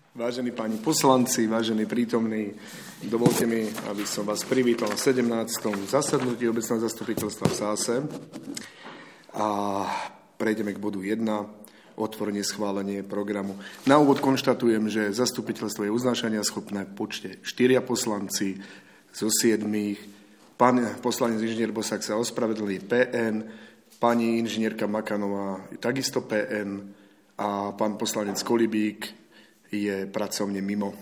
Vážení páni poslanci, vážení prítomní, dovolte mi, aby som vás privítal na 17. zasadnutí obecného zastupiteľstva v Sáse. A prejdeme k bodu 1, otvorenie schválenie programu. Na úvod konštatujem, že zastupiteľstvo je uznášania schopné v počte 4 poslanci zo 7. Pán poslanec inžinier Bosak sa ospravedlí PN, pani inžinierka Makanová takisto PN a pán poslanec Kolibík je pracovne mimo.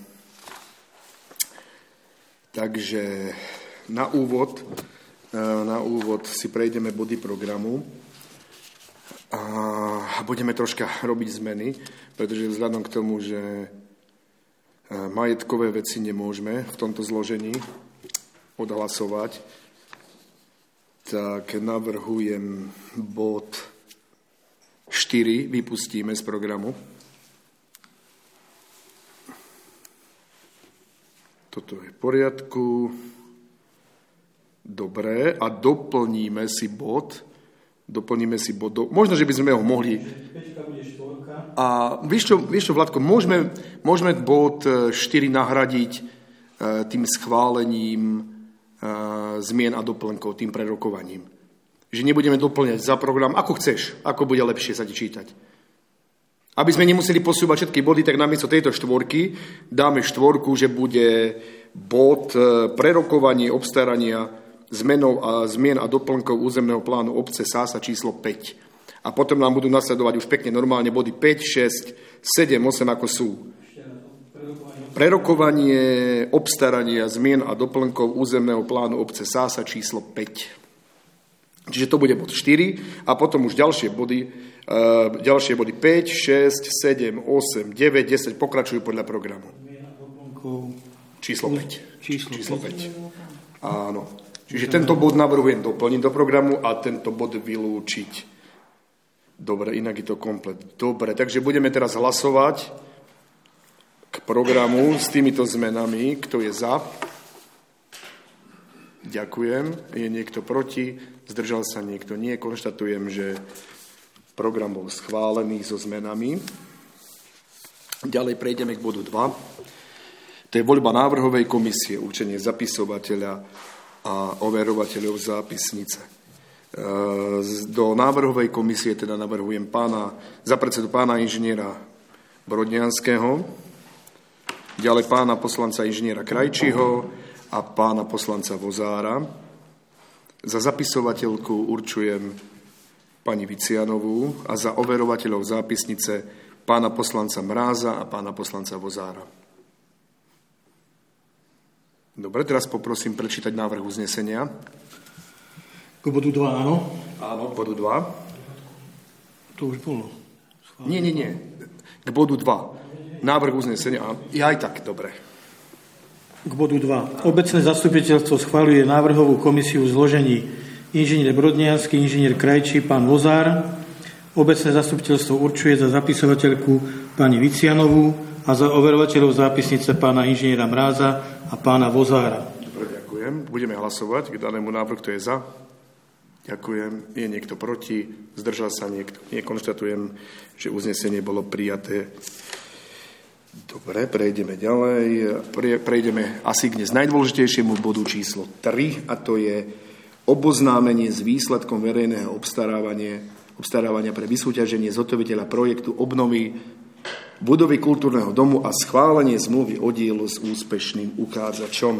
Takže na úvod si prejdeme body programu a budeme troška robiť zmeny, pretože vzhľadom k tomu, že majetkové veci nemôžeme v tomto zložení odhlasovať, tak navrhujem bod 4 vypustíme z programu. Toto je v poriadku. Dobre. A doplníme si bod. Možno, že by sme ho mohli... A vieš čo, Vladko, môžeme bod 4 nahradiť tým schválením zmien a doplnkov, tým prerokovaním. Že nebudeme doplňať za program, ako chceš, ako bude lepšie sa ti čítať. Aby sme nemuseli posúvať všetky body, tak namiesto tejto štvorky dáme štvorku, že bude bod prerokovanie obstarania zmien a doplnkov územného plánu obce Sása číslo 5. A potom nám budú nasledovať už pekne normálne body 5, 6, 7, 8, ako sú. Prerokovanie obstarania zmien a doplnkov územného plánu obce Sása číslo 5. Čiže to bude bod 4 a potom už ďalšie body 5, 6, 7, 8, 9, 10 pokračujú podľa programu. Číslo 5. Číslo 5. Áno. Čiže tento bod navrhujem doplniť do programu a tento bod vylúčiť. Dobre, inak je to komplet. Dobre, takže budeme teraz hlasovať k programu s týmito zmenami. Kto je za? Ďakujem. Je niekto proti? Zdržal sa niekto? Nie. Konštatujem, že program bol schválený so zmenami. Ďalej prejdeme k bodu 2. To je voľba návrhovej komisie, určenie zapisovateľa a overovateľov zápisnice. Do návrhovej komisie teda navrhujem za predsedu pána inžiniera Brodnianského, ďalej pána poslanca inžiniera Krajčího a pána poslanca Vozára. Za zapisovateľku určujem pani Vicianovú a za overovateľov zápisnice pána poslanca Mráza a pána poslanca Vozára. Dobre, teraz poprosím prečítať návrh uznesenia. K bodu 2, áno? Áno, k bodu 2. To už bolo. Nie. K bodu 2. Návrh uznesenia. Ja aj tak, dobre. K bodu 2. Obecné zastupiteľstvo schvaľuje návrhovú komisiu v zložení inžinier Brodniansky, inžinier Krajčí, pán Vozár. Obecné zastupiteľstvo určuje za zapisovateľku pani Vicianovú a za overovateľov zápisnice pána inžiniera Mráza a pána Vozára. Dobre, ďakujem. Budeme hlasovať k danému návrhu. Kto je za? Ďakujem. Je niekto proti? Zdržal sa niekto? Nie, konštatujem, že uznesenie bolo prijaté. Dobre, prejdeme ďalej. Prejdeme asi k dnes najdôležitejšiemu bodu číslo 3, a to je oboznámenie s výsledkom verejného obstarávania pre vysúťaženie zhotoviteľa projektu obnovy budovy kultúrneho domu a schválenie zmluvy o dielo s úspešným uchádzačom.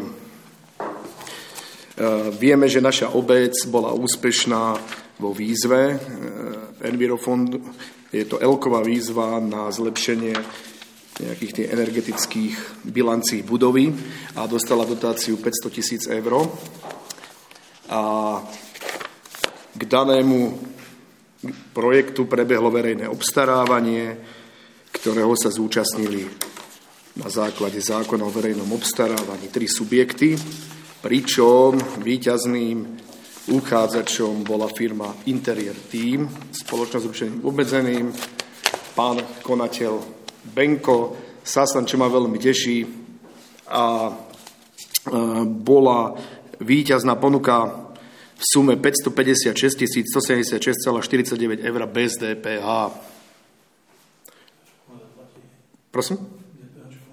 Vieme, že naša obec bola úspešná vo výzve Envirofondu. Je to L-ková výzva na zlepšenie nejakých tých energetických bilancí budovy a dostala dotáciu 500 000 eur. A k danému projektu prebehlo verejné obstarávanie, ktorého sa zúčastnili na základe zákona o verejnom obstarávaní 3 subjekty, pričom víťazným uchádzačom bola firma Interior Team, spoločnosť s ručením obmedzeným, pán konateľ Benko Sasan, čo ma veľmi teší, a bola víťazná ponuka v sume 556 176,49 eur bez DPH. Prosím?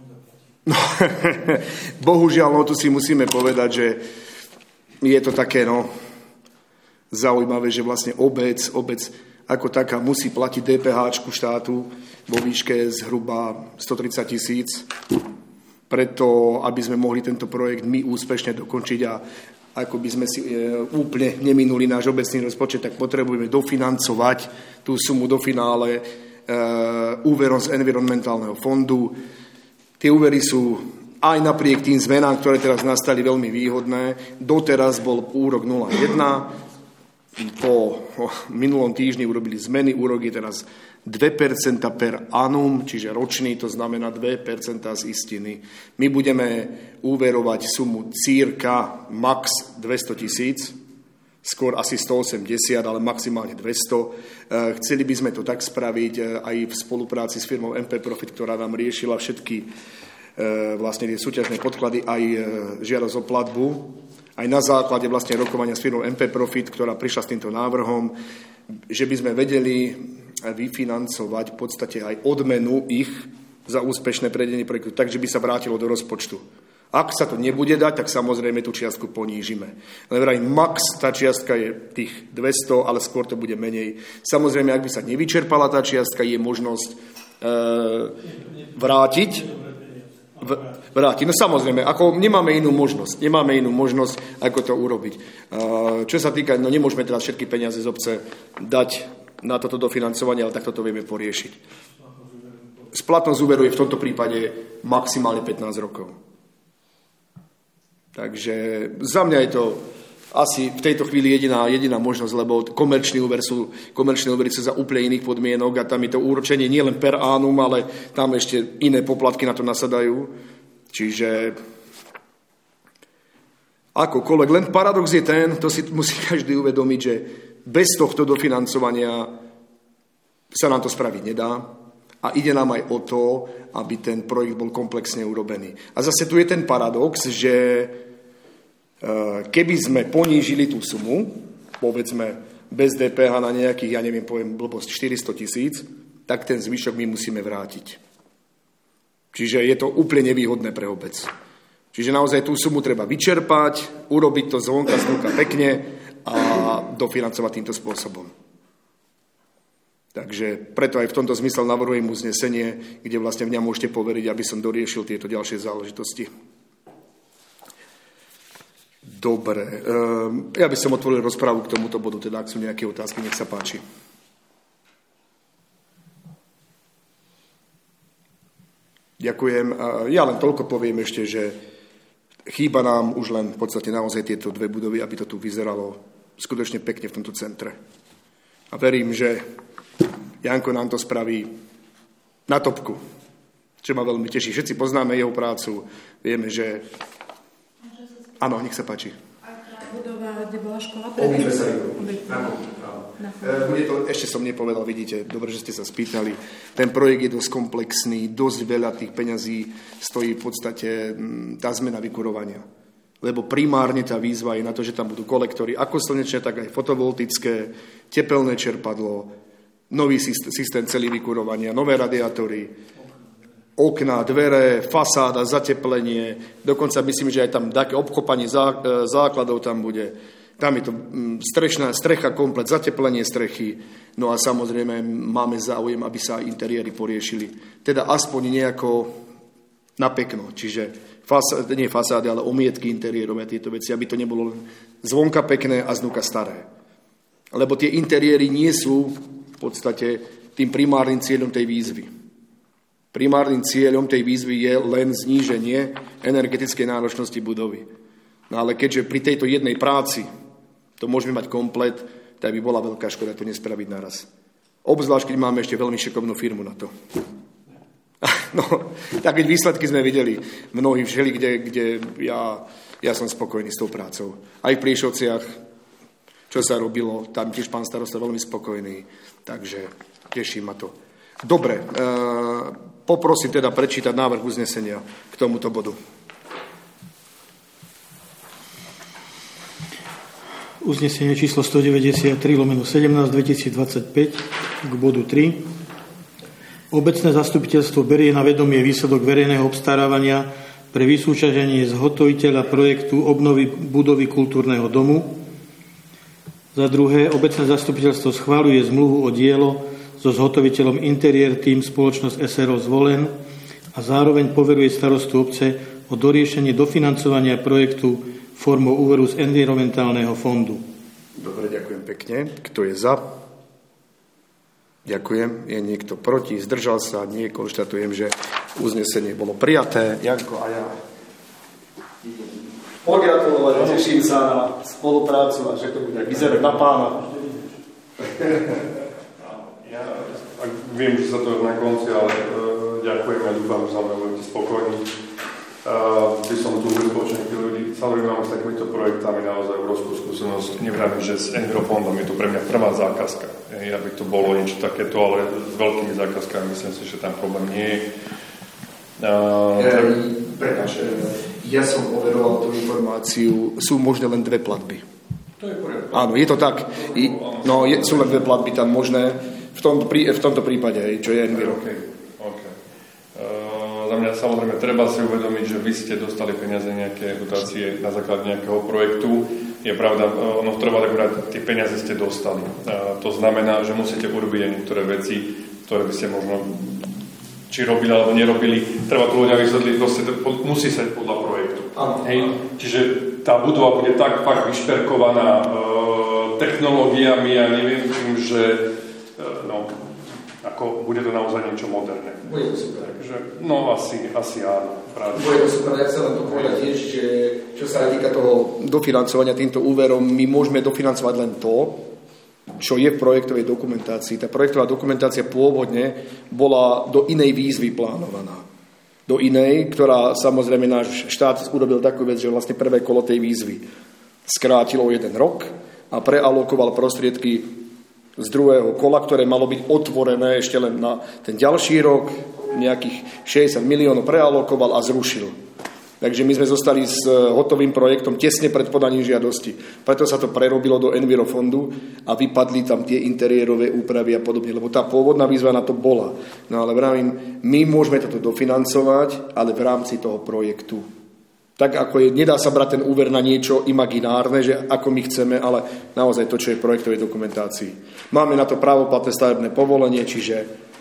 No, bohužiaľ, tu si musíme povedať, že je to také, zaujímavé, že vlastne obec ako taká musí platiť DPH štátu vo výške zhruba 130 000, preto, aby sme mohli tento projekt my úspešne dokončiť a ako by sme si úplne neminuli náš obecný rozpočet, tak potrebujeme dofinancovať tú sumu do finále úverom z environmentálneho fondu. Tie úvery sú aj napriek tým zmenám, ktoré teraz nastali, veľmi výhodné. Doteraz bol úrok 0,1. Po minulom týždni urobili zmeny, úrok je teraz 2% per annum, čiže ročný, to znamená 2% z istiny. My budeme úverovať sumu cirka max 200 000, skôr asi 180, ale maximálne 200. Chceli by sme to tak spraviť aj v spolupráci s firmou MP Profit, ktorá nám riešila všetky vlastne tie súťažné podklady, aj žiadosť o platbu, aj na základe vlastne rokovania s firmou MP Profit, ktorá prišla s týmto návrhom, že by sme vedeli vyfinancovať v podstate aj odmenu ich za úspešné prevedenie projektu, takže by sa vrátilo do rozpočtu. Ak sa to nebude dať, tak samozrejme tú čiastku ponížime. Ale vraj max tá čiastka je tých 200, ale skôr to bude menej. Samozrejme, ak by sa nevyčerpala tá čiastka, je možnosť vrátiť. No samozrejme, ako nemáme inú možnosť, ako to urobiť. Čo sa týka, nemôžeme teraz všetky peniaze z obce dať na toto dofinancovanie, ale takto to vieme poriešiť. Splatnosť úveru je v tomto prípade maximálne 15 rokov. Takže za mňa je to asi v tejto chvíli jediná možnosť, lebo komerčné úvery sú za úplne iných podmienok a tam je to úročenie nie len per annum, ale tam ešte iné poplatky na to nasadajú. Čiže akokoľvek, len paradox je ten, to si musí každý uvedomiť, že bez tohto dofinancovania sa nám to spraviť nedá a ide nám aj o to, aby ten projekt bol komplexne urobený. A zase tu je ten paradox, že keby sme ponížili tú sumu, povedzme bez DPH na nejakých, poviem blbosť, 400 000, tak ten zvyšok my musíme vrátiť. Čiže je to úplne nevýhodné pre obec. Čiže naozaj tú sumu treba vyčerpať, urobiť to zvonka pekne a dofinancovať týmto spôsobom. Takže preto aj v tomto zmysle navrhujem uznesenie, kde vlastne mňa môžete poveriť, aby som doriešil tieto ďalšie záležitosti. Dobre. Ja by som otvoril rozprávu k tomuto bodu, teda ak sú nejaké otázky, nech sa páči. Ďakujem. Ja len toľko poviem ešte, že chýba nám už len v podstate naozaj tieto dve budovy, aby to tu vyzeralo skutočne pekne v tomto centre. A verím, že Janko nám to spraví na topku, čo ma veľmi teší. Všetci poznáme jeho prácu, vieme, že... Áno, nech sa páči. A tá budova, kde bola škola? Obidve sa bude to, ešte som nepovedal, vidíte, dobre, že ste sa spýtali. Ten projekt je dosť komplexný, dosť veľa tých peňazí stojí v podstate tá zmena vykurovania. Lebo primárne tá výzva je na to, že tam budú kolektory, ako slnečné, tak aj fotovoltické, tepelné čerpadlo, nový systém celý vykurovania, nové radiátory, okná, dvere, fasáda, zateplenie, dokonca myslím, že aj tam také obkopanie základov tam bude. Tam je to strecha komplet, zateplenie strechy, no a samozrejme máme záujem, aby sa interiéry poriešili. Teda aspoň nejako napekno, čiže nie fasády, ale omietky interiérov a tieto veci, aby to nebolo len zvonka pekné a znúka staré. Lebo tie interiéry nie sú v podstate tým primárnym cieľom tej výzvy. Primárnym cieľom tej výzvy je len zníženie energetickej náročnosti budovy. No ale keďže pri tejto jednej práci to môžeme mať komplet, tak by bola veľká škoda to nespraviť naraz. Obzvlášť, keď máme ešte veľmi šikovnú firmu na to. No, tak keď výsledky sme videli mnohí všeli, kde ja som spokojný s tou prácou. Aj v Priešovciach, čo sa robilo, tam tiež pán starosta veľmi spokojný, takže teší ma to. Dobre, poprosím teda prečítať návrh uznesenia k tomuto bodu. Uznesenie číslo 193/17 2025 k bodu 3. Obecné zastupiteľstvo berie na vedomie výsledok verejného obstarávania pre vysúťaženie zhotoviteľa projektu obnovy budovy kultúrneho domu. Za druhé, obecné zastupiteľstvo schvaľuje zmluvu o dielo so zhotoviteľom Interiér Team spoločnosť SRO Zvolen a zároveň poveruje starostu obce o doriešenie dofinancovania projektu formou úveru z environmentálneho fondu. Dobre, ďakujem pekne. Kto je za? Ďakujem. Je niekto proti? Zdržal sa? Nie. Konštatujem, že uznesenie bolo prijaté. Janko a ja pogratulovať, teším sa na spoluprácu a že to bude vyzerať na pána. Ja viem, že sa to je na konci, ale ďakujem a dúfam, že sa budete spokojní. By som tu spoločne ľudí. Samozrejme mám s takýmito projektami naozaj obrovskú skúsenosť. Nevravím, že s Envirofondom je to pre mňa prvá zákazka. Aby to bolo niečo takéto, ale s veľkými zákazkami myslím si, že tam problém nie je. Ja som overoval tú informáciu, sú možné len 2 platby. To je poriadku. Áno, je to tak. Sú len 2 platby tam možné v tomto prípade, čo je Enviro. Okay. Za mňa samozrejme treba si uvedomiť, že vy ste dostali peniaze nejaké dotácie na základe nejakého projektu. Je pravda, v trvalej úrade tie peniaze ste dostali. To znamená, že musíte urobiť aj niektoré veci, ktoré by ste možno či robili alebo nerobili. Treba to ľudia vysvetliť, musí sa ísť podľa projektu. Hej. Čiže tá budova bude tak fakt vyšperkovaná technológiami a neviem čím, že ako bude to naozaj niečo moderné. Bude to super. Takže, asi áno. Práve. Bude to super, ja chcem len to povedať tiež, že čo sa týka toho dofinancovania týmto úverom, my môžeme dofinancovať len to, čo je v projektovej dokumentácii. Tá projektová dokumentácia pôvodne bola do inej výzvy plánovaná. Do inej, ktorá samozrejme náš štát urobil takú vec, že vlastne prvé kolo tej výzvy skrátilo 1 rok a prealokoval prostriedky z druhého kola, ktoré malo byť otvorené ešte len na ten ďalší rok, nejakých 60 miliónov prealokoval a zrušil. Takže my sme zostali s hotovým projektom tesne pred podaním žiadosti. Preto sa to prerobilo do Envirofondu a vypadli tam tie interiérové úpravy a podobne, lebo tá pôvodná výzva na to bola. No ale vravím, my môžeme toto dofinancovať, ale v rámci toho projektu. Tak ako nedá sa brať ten úver na niečo imaginárne, že ako my chceme, ale naozaj to, čo je v projektovej dokumentácii. Máme na to právoplatné stavebné povolenie, čiže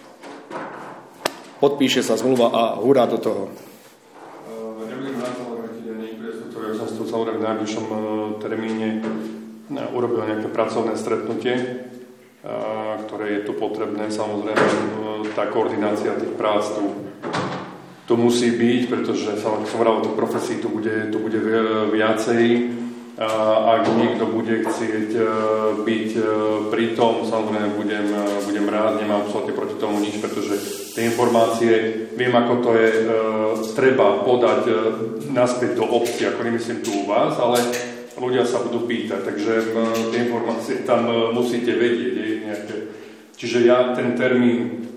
podpíše sa zmluva a hurá do toho. Nebudem na to niektoré ktoré som s tým samozrejme v najbližšom termíne urobil nejaké pracovné stretnutie, ktoré je tu potrebné. Samozrejme, tá koordinácia tých prác tu musí byť, pretože som hovoril o tej profesii, tu bude viacej. Ak niekto bude chcieť byť pri tom, samozrejme budem rád, nemám absolútne proti tomu nič, pretože tie informácie, viem ako to je, treba podať naspäť do obci, ako nemyslím tu u vás, ale ľudia sa budú pýtať, takže tie informácie tam musíte vedieť. Čiže ja ten termín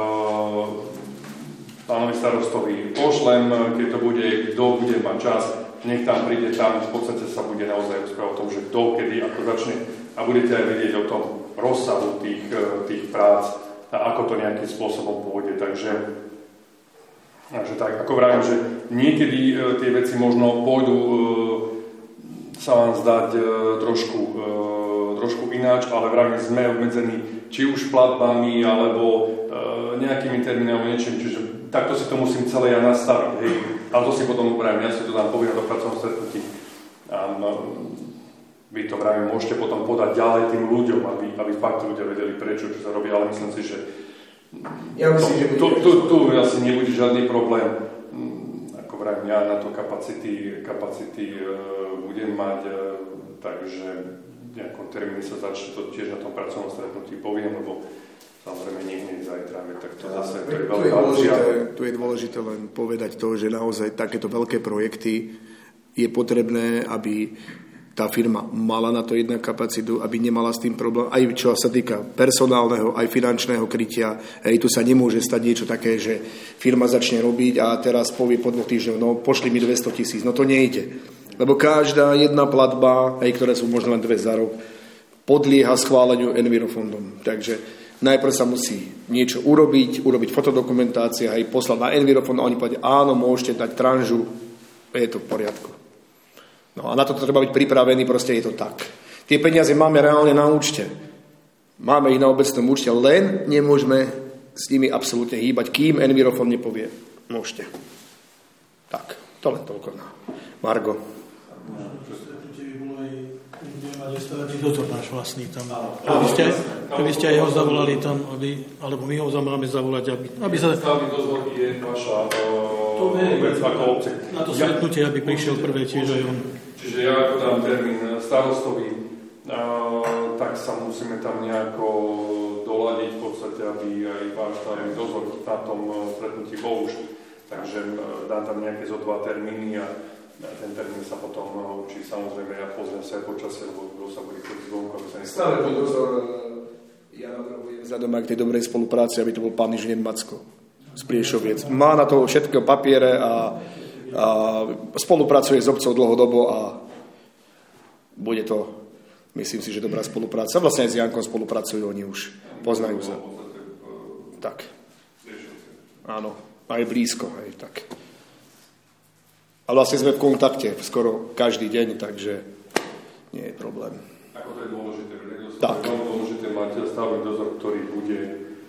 pánovi starostovi pošlem, keď to bude, kto bude mať čas, nech tam príde, tam v podstate sa bude naozaj rozprávať o tom, že kto, kedy, ako začne a budete aj vedieť o tom rozsahu tých prác a ako to nejakým spôsobom pôjde. Takže tak, ako vravím, že niekedy tie veci možno pôjdu sa vám zdať trošku ináč, ale vravím, sme obmedzení či už platbami alebo nejakými termínami, niečím, čiže takto si to musím celé ja nastaviť, hej. Ale to si potom vravím, ja si to dám poviem do pracovnom stretnutí. Vy to vravím, môžete potom podať ďalej tým ľuďom, aby fakt ľudia vedeli prečo, čo sa robí, ale myslím si, že ja myslím, že tu asi nebude žiadny problém. Ako vravím, ja na to kapacity budem mať, takže v nejakom termíne sa začne to tiež na tom pracovnom stretnutí poviem, lebo samozrejme nie zajtra, tak to zase to je veľká akcia. Tu je dôležité len povedať to, že naozaj takéto veľké projekty je potrebné, aby tá firma mala na to jednak kapacitu, aby nemala s tým problém, aj čo sa týka personálneho, aj finančného krytia. Tu sa nemôže stať niečo také, že firma začne robiť a teraz povie po 2 týždňoch, no pošli mi 200 000, no to nejde. Lebo každá jedna platba, ktoré sú možno len 2 za rok, podlieha schváleniu Envirofondom. Takže Najprv sa musí niečo urobiť fotodokumentácia, aj poslať na Envirofón a oni povedia, áno, môžete dať tranžu, je to v poriadku. No a na to treba byť pripravený, proste je to tak. Tie peniaze máme reálne na účte. Máme ich na obecnom účte, len nemôžeme s nimi absolútne hýbať, kým Envirofón nepovie, môžete. Tak, to len toľko na Margo. Stavebný dozor náš vlastný tam. Aby ste aj ho zavolali tam, alebo my ho máme zavolať, aby sa... Stavebný dozor je vaša vec ako obce. Na to stretnutie, aby prišiel prvé tiež aj on. Čiže ja ako dám termín starostovi, tak sa musíme tam nejako doladiť v podstate, aby aj váš stavebný dozor na tom stretnutí bol už. Takže dám tam nejaké zo 2 termíny a ten termín sa potom učí. Samozrejme, ja pozriem sa aj počasie, lebo kto sa bude chodiť zvonku, aby sa nestalo. Stavebný dozor, ja navrhujem vzhľadom aj k tej dobrej spolupráci, aby to bol pán inžinier Macko z Priešoviec. Má na to všetko papiere a spolupracuje s obcov dlhodobo a bude to, myslím si, že dobrá spolupráca. Vlastne aj s Jankom spolupracujú, oni už poznajú sa. Tak. Áno, aj blízko, aj tak. A vlastne sme v kontakte skoro každý deň, takže nie je problém. Ako to je dôležité? Tak. Je veľmi dôležité mať stavebný dozor, ktorý bude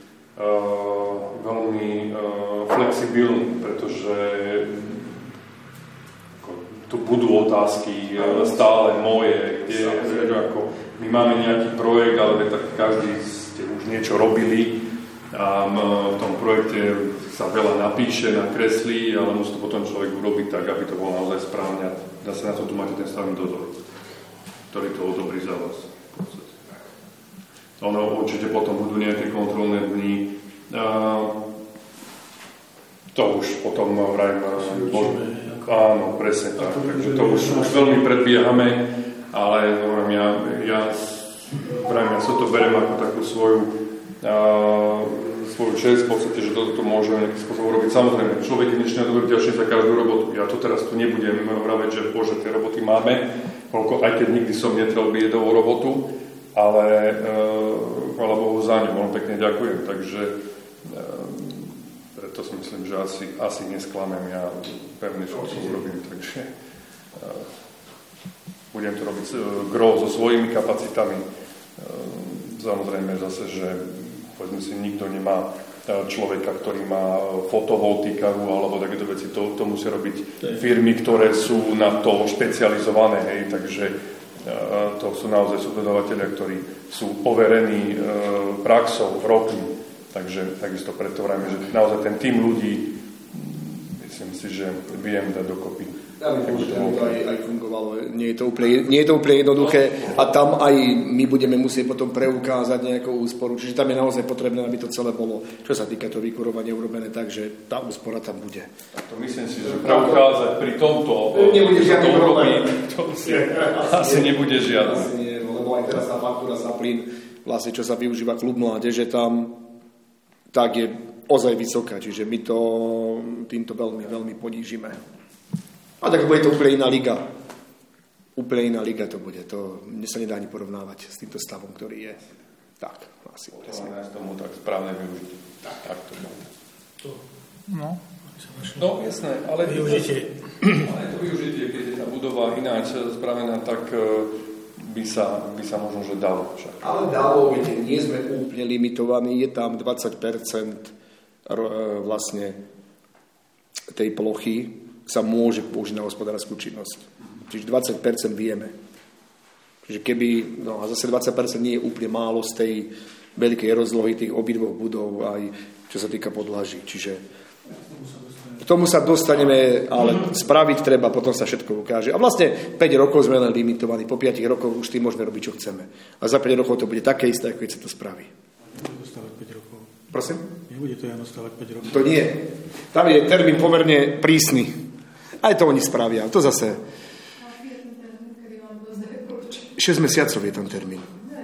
veľmi flexibilný, pretože tu budú otázky stále moje, kde ako my máme nejaký projekt, ale tak každý ste už niečo robili a v tom projekte sa veľa napíše, nakreslí, ale musí to potom človek urobiť tak, aby to bolo naozaj správne a zase na to tu máte ten stavebný dozor, ktorý to odobrí za vás. Ono určite potom budú nejaké kontrolné dni. To už potom vrajme. Áno, presne tak. Takže to už veľmi predbiehame, ale ja sa to beriem ako takú svoju čest, v podstate, že toto môže nejakým spôsobom robiť. Samozrejme, človek je dnešný dobrý ďalší za každú robotu. Ja to teraz tu nebudem vraveť, že bože, tie roboty máme, aj keď nikdy som netral biedovú robotu, ale chvála Bohu za ňu, veľmi pekne ďakujem, takže preto si myslím, že asi nesklamem, ja pevne, čo to urobím, takže budem to robiť gro so svojimi kapacitami. Samozrejme zase, že povedzme si, nikto nemá človeka, ktorý má fotovoltikaru alebo takéto veci, to musia robiť firmy, ktoré sú na to špecializované, hej, takže to sú naozaj subdodavatelia, ktorí sú overení praxou, rokmi. Takže takisto preto vrajme, že naozaj ten tým ľudí, myslím si, že viem dať dokopy. Aj fungovalo. Nie je to úplne jednoduché a tam aj my budeme musieť potom preukázať nejakú úsporu. Čiže tam je naozaj potrebné, aby to celé bolo, čo sa týka to vykurovania, urobené tak, že tá úspora tam bude. To myslím si, že preukázať pri tomto nebude žiadny problém. Asi nebude žiadny. Asi nie, lebo aj teraz tá faktúra za plyn, vlastne čo sa využíva klub mládeže tam, tak je ozaj vysoká. Čiže my to týmto veľmi, veľmi ponížime. A tak bude to úplne iná liga. Úplne iná liga to bude. To sa nedá ani porovnávať s týmto stavom, ktorý je. Tak, asi presne. Z tomu tak správne využiť. Tak to bude. No, jasné, ale využitie. Ale to využitie, keď je tá budova ináč spravená, tak by sa možno, že dalo však. Ale dalo, viete, nie sme úplne limitovaní. Je tam 20% vlastne tej plochy sa môže použiť na hospodárskú činnosť. Čiže 20% vieme. Čiže keby, no a zase 20% nie je úplne málo z tej veľkej rozlohy tých obidvoch budov, aj čo sa týka podlaží. Čiže k tomu sa dostaneme, ale spraviť treba, potom sa všetko ukáže. A vlastne 5 rokov sme len limitovaní, po 5 rokoch už tým môžeme robiť, čo chceme. A za 5 rokov to bude také isté, ako keď sa to spraví. Nebude stávať 5 rokov. Prosím? Nebude to Jano stávať 5 rokov. To nie. Tam je termín pomerne prísny. Aj to oni spravia. To zase 6 mesiacov je tam termín.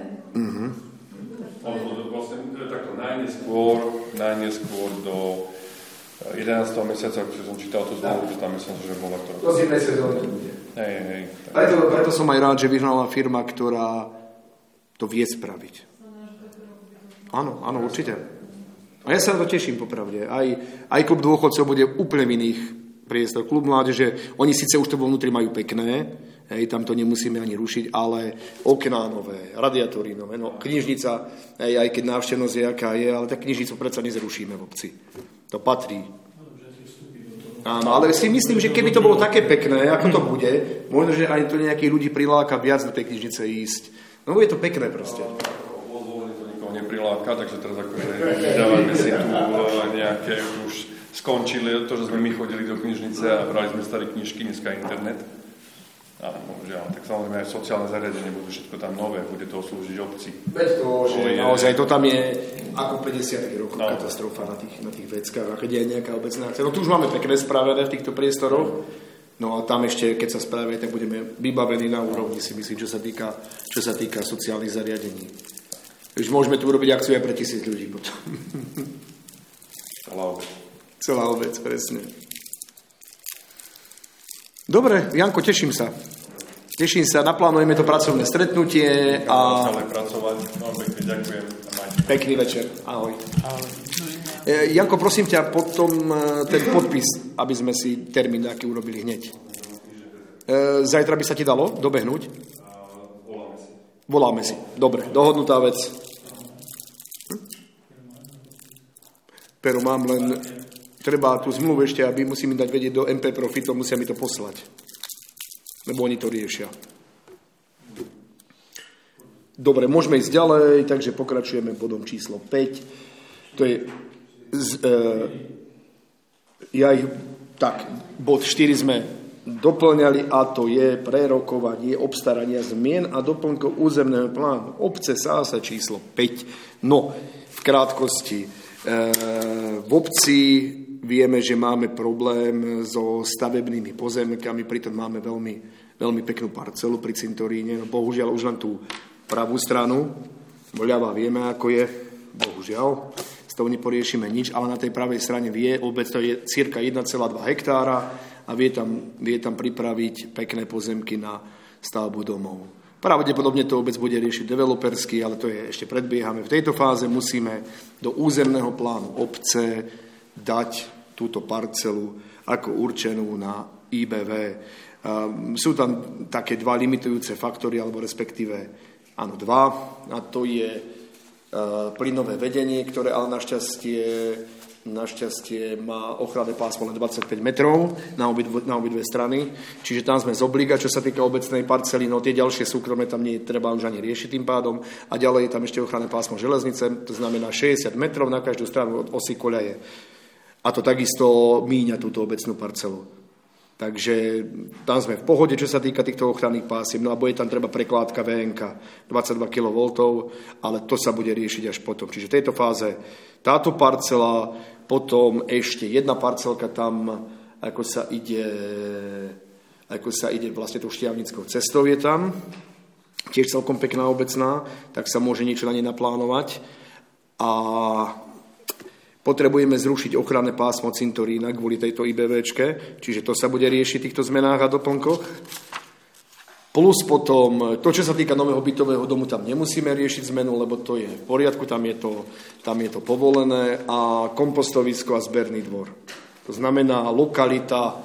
Vlastne takto najneskôr do 11. mesiaca, keď som čítal tú zmluvu, tam myslím, že bola to. Do 7 sezóny to bude. Hej. Preto som aj rád, že vyhrala firma, ktorá to vie spraviť. Áno, určite. A ja sa na to teším popravde. Aj klub dôchodcov bude úplne v iných priestor. Klub mládeže, oni síce už to vo vnútri majú pekné, tam to nemusíme ani rušiť, ale okná nové, radiátory nové, knižnica, aj keď návštevnosť je, aká je, ale tak knižnicu predsa nezrušíme v obci. To patrí. Áno, ale si myslím, že keby to bolo také pekné, ako to bude, možno, že aj to nejakých ľudí priláka viac do tej knižnice ísť. No je to pekné proste. Nepriláka, takže teraz akože nedávame si tu nejaké, už skončili to, že sme my chodili do knižnice a brali sme staré knižky, dneska internet. A bohužiaľ, tak samozrejme aj sociálne zariadenie budú všetko tam nové, bude to slúžiť obci. Veď to, že naozaj to tam je ako 50 rokov katastrofa na tých veckách, a keď je nejaká obecná akcia. No tu už máme pekné spravené v týchto priestoroch, no a tam ešte, keď sa spravia, tak budeme vybavení na úrovni, si myslím, čo sa týka sociálnych zariadení. Už môžeme tu urobiť akciu aj pre 1000 ľudí potom. Celá obec, presne. Dobre, Janko, teším sa. Naplánujeme to pracovné stretnutie a... pracovať. Pekne ďakujem. Pekný večer. Ahoj. Janko, prosím ťa, potom ten podpis, aby sme si termín nejaký urobili hneď. Zajtra by sa ti dalo dobehnúť? Voláme si. Dobre, dohodnutá vec. Pero mám len... Treba tú zmluvu ešte, aby musím im dať vedieť do MP Profitu, musia mi to poslať. Lebo oni to riešia. Dobre, môžeme ísť ďalej, takže pokračujeme bodom číslo 5. To je... bod 4 sme doplňali a to je prerokovanie obstarania zmien a doplnkov územného plánu. Obce Sása číslo 5. No, v krátkosti... V obci vieme, že máme problém so stavebnými pozemkami, pritom máme veľmi, veľmi peknú parcelu pri cintoríne. No, bohužiaľ už len tú pravú stranu, bo ľavá vieme, ako je, bohužiaľ. S tou neporiešime nič, ale na tej pravej strane obec to je cirka 1,2 hektára a vie tam pripraviť pekné pozemky na stavbu domov. Pravdepodobne to obec bude riešiť developersky, ale to je ešte predbiehame. V tejto fáze musíme do územného plánu obce dať túto parcelu ako určenú na IBV. Sú tam také dva limitujúce faktory, alebo respektíve, áno, dva. A to je plynové vedenie, ktoré ale našťastie má ochranné pásmo len 25 metrov na obidve strany. Čiže tam sme z obliga, čo sa týka obecnej parcely, no tie ďalšie súkromné tam nie treba už ani riešiť tým pádom. A ďalej je tam ešte ochranné pásmo železnice, to znamená 60 metrov na každú stranu od osy koľaje. A to takisto míňa túto obecnú parcelu. Takže tam sme v pohode, čo sa týka týchto ochranných pásiem. No a bude tam treba prekládka VNK 22 kV, ale to sa bude riešiť až potom. Čiže v tejto fáze táto parcela, potom ešte jedna parcelka tam, ako sa ide vlastne tou Štiavnickou cestou je tam, tiež celkom pekná obecná, tak sa môže niečo na nej naplánovať. A potrebujeme zrušiť ochranné pásmo cintorína kvôli tejto IBVčke, čiže to sa bude riešiť v týchto zmenách a doplnkoch. Plus potom, to, čo sa týka nového bytového domu, tam nemusíme riešiť zmenu, lebo to je v poriadku, tam je to povolené, a kompostovisko a zberný dvor. To znamená, lokalita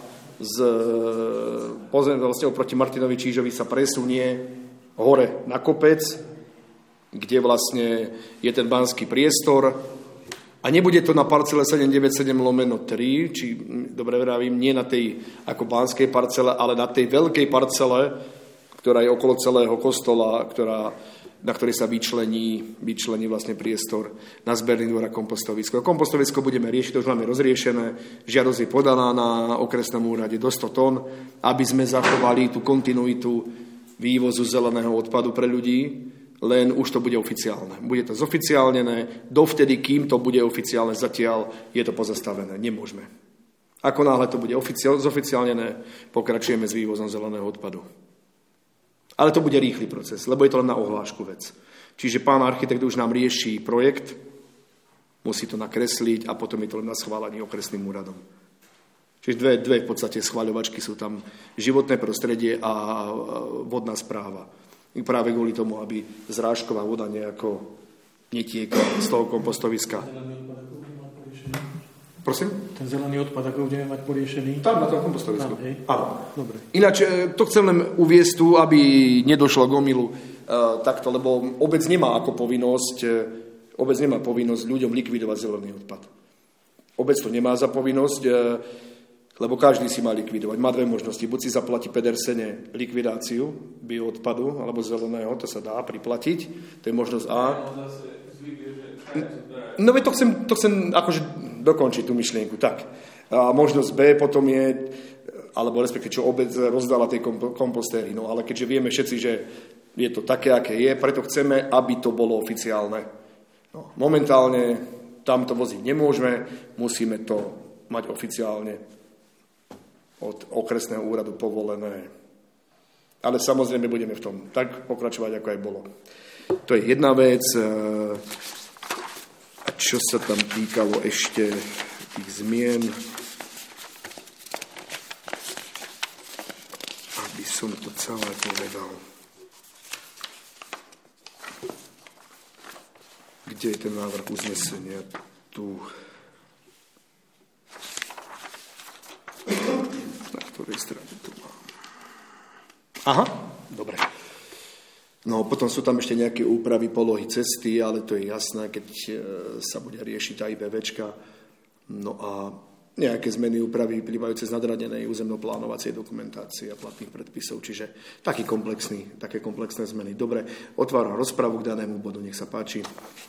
vlastne oproti Martinovi Čížovi sa presunie hore na kopec, kde vlastne je ten banský priestor. A nebude to na parcele 797/3, či dobre vravím, nie na tej ako banskej parcele, ale na tej veľkej parcele, ktorá je okolo celého kostola, na ktorej sa vyčlení vlastne priestor na zberný dvor a kompostovisko. Kompostovisko budeme riešiť, to už máme rozriešené, žiadosť je podaná na okresnom úrade do 100 tón, aby sme zachovali tú kontinuitu vývozu zeleného odpadu pre ľudí, len už to bude oficiálne. Bude to zoficiálnené, dovtedy, kým to bude oficiálne, zatiaľ je to pozastavené. Nemôžeme. Ako náhle to bude zoficiálnené, pokračujeme s vývozom zeleného odpadu. Ale to bude rýchly proces, lebo je to len na ohlášku vec. Čiže pán architekt už nám rieši projekt, musí to nakresliť a potom je to len na schválenie okresným úradom. Čiže dve v podstate schvaľovačky sú tam: životné prostredie a vodná správa. I práve kvôli tomu, aby zrážková voda nejako netieka z toho kompostoviska. Prosím? Ten zelený odpad, ako budeme mať poriešený? Tam na tom kompostovisku. Áno. Dobre. Ináč, to chcem len uviesť tu, aby nedošlo k omylu takto, lebo obec nemá povinnosť ľuďom likvidovať zelený odpad. Obec to nemá za povinnosť, lebo každý si má likvidovať. Má dve možnosti. Buď si zaplatí Pedersene likvidáciu bioodpadu alebo zeleného, to sa dá priplatiť. To je možnosť A. No veď to chcem akože dokončiť tú myšlienku. Tak. A možnosť B potom je, alebo respektíve, čo obec rozdala tej kompostéry. No ale keďže vieme všetci, že je to také, aké je, preto chceme, aby to bolo oficiálne. No, momentálne tam to voziť nemôžeme, musíme to mať oficiálne od okresného úradu povolené. Ale samozrejme budeme v tom tak pokračovať, ako aj bolo. To je jedna vec. A čo sa tam týkalo ešte tých zmien, aby som to celé povedal. Kde je ten návrh uznesenia? Tu. Na ktorej strane to mám? Aha, dobre. No, potom sú tam ešte nejaké úpravy polohy cesty, ale to je jasné, keď sa bude riešiť aj IBVčka. No a nejaké zmeny úpravy vyplývajúce z nadradenej územnoplánovacej dokumentácie a platných predpisov, čiže také komplexné zmeny. Dobre, otváram rozpravu k danému bodu, nech sa páči.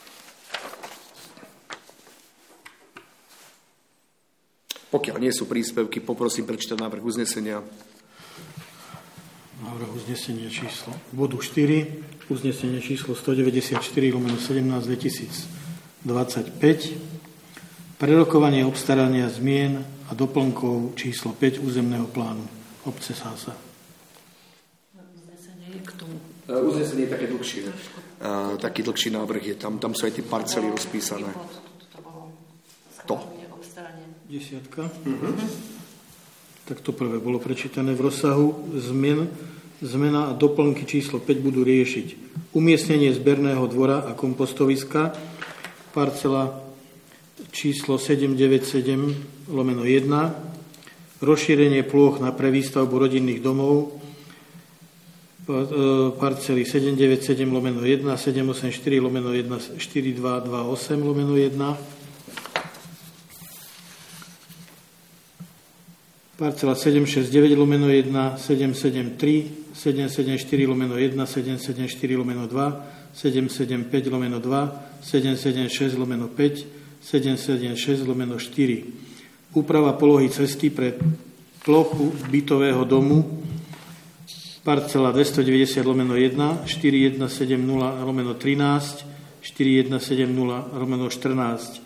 Pokiaľ nie sú príspevky, poprosím prečítať návrh uznesenia. Návrh uznesenia číslo bodu 4, uznesenie číslo 194/17 2025, prerokovanie obstarania zmien a doplnkov číslo 5 územného plánu obce Sása. Uznesenie je k tomu. Uznesenie je také dlhšie. Taký dlhší návrh je tam sú aj tie parcely rozpísané. To. 10. Tak to prvé bolo prečítané. V rozsahu zmena a doplnky číslo 5 budú riešiť umiestnenie zberného dvora a kompostoviska, parcela číslo 797/1, rozšírenie plôch na prevýstavbu rodinných domov, parcely 797/1, 784/1, 4228/1, parcela 769/1, 773, 774/1, 774/2, 775/2, 776/5, 776/4. Úprava polohy cesty pre plochu bytového domu, parcela 290/1, 4170/13, 4170/14,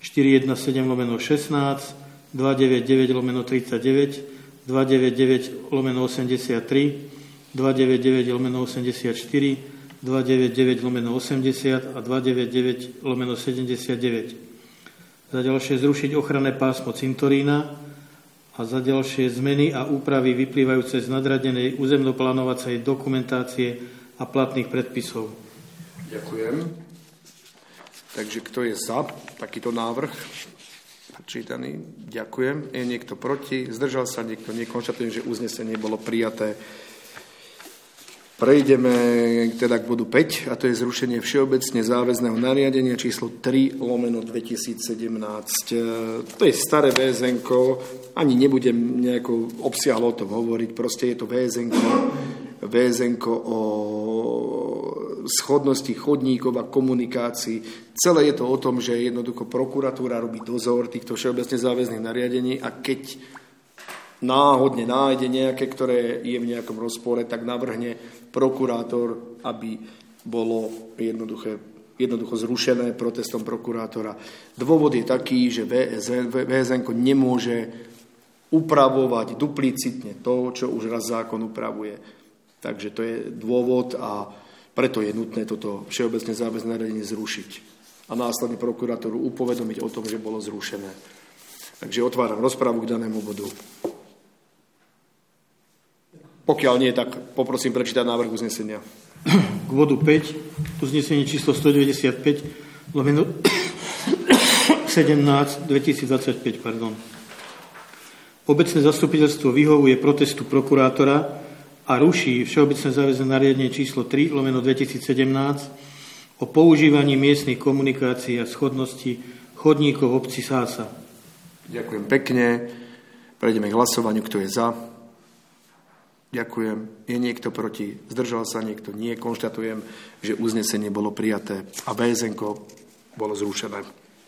417/16, 299/39, 299/83, 299/84, 299/80 a 299/79. Za ďalšie zrušiť ochranné pásmo cintorína a za ďalšie zmeny a úpravy vyplývajúce z nadradenej územnoplánovacej dokumentácie a platných predpisov. Ďakujem. Takže kto je za takýto návrh? Čítaný. Ďakujem. Je niekto proti? Zdržal sa niekto? Nekonštatujem, že uznesenie bolo prijaté. Prejdeme teda k bodu 5, a to je zrušenie všeobecne záväzného nariadenia číslo 3/2017. To je staré VZN-ko, ani nebudem nejako obsiahlo o tom hovoriť, proste je to VZN-ko o schodnosti chodníkov a komunikácií. Celé je to o tom, že jednoducho prokuratúra robí dozor týchto všeobecne záväzných nariadení a keď náhodne nájde nejaké, ktoré je v nejakom rozpore, tak navrhne prokurátor, aby bolo jednoducho zrušené protestom prokurátora. Dôvod je taký, že VZN nemôže upravovať duplicitne to, čo už raz zákon upravuje. Takže to je dôvod a preto je nutné toto všeobecne záväzné nariadenie zrušiť a následne prokurátoru upovedomiť o tom, že bolo zrušené. Takže otváram rozpravu k danému bodu. Pokiaľ nie, tak poprosím prečítať návrh uznesenia. K bodu 5, uznesenie číslo 195, lomeno 17, 2025, pardon. Obecné zastupiteľstvo vyhovuje protestu prokurátora a ruší všeobecné záväzné nariadenie číslo 3, lomeno 2017 o používaní miestnych komunikácií a schodnosti chodníkov v obci Sása. Ďakujem pekne. Prejdeme k hlasovaniu. Kto je za? Ďakujem. Je niekto proti? Zdržal sa niekto? Nie. Konštatujem, že uznesenie bolo prijaté a BSN-ko bolo zrušené.